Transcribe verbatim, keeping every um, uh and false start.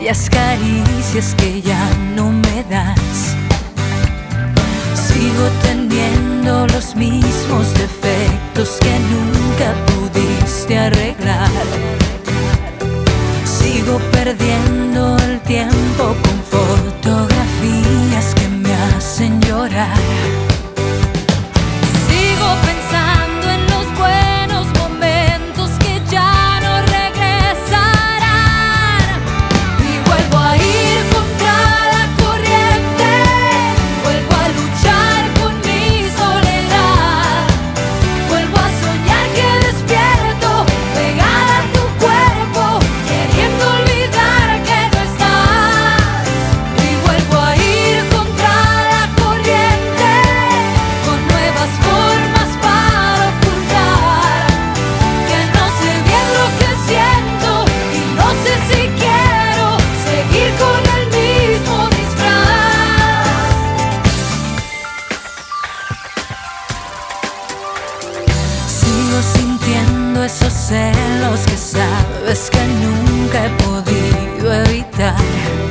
aquellas caricias que ya no me das. Sigo teniendo los mismos defectos que nunca pudiste arreglar. Sigo perdiendo el tiempo con fotografías que me hacen llorar. Sigo pensando en los buenos momentos que ya no regresarán. Y vuelvo a ir contra la corriente, vuelvo a luchar con mi soledad, vuelvo a soñar que despierto pegada a tu cuerpo, queriendo olvidar que no estás. Y vuelvo a ir contra la corriente, con nuevas formas para ocultar que no sé bien lo que siento y no sé si quiero seguir con el mismo disfraz. Sigo sintiendo esos celos que sabes que nunca he podido evitar.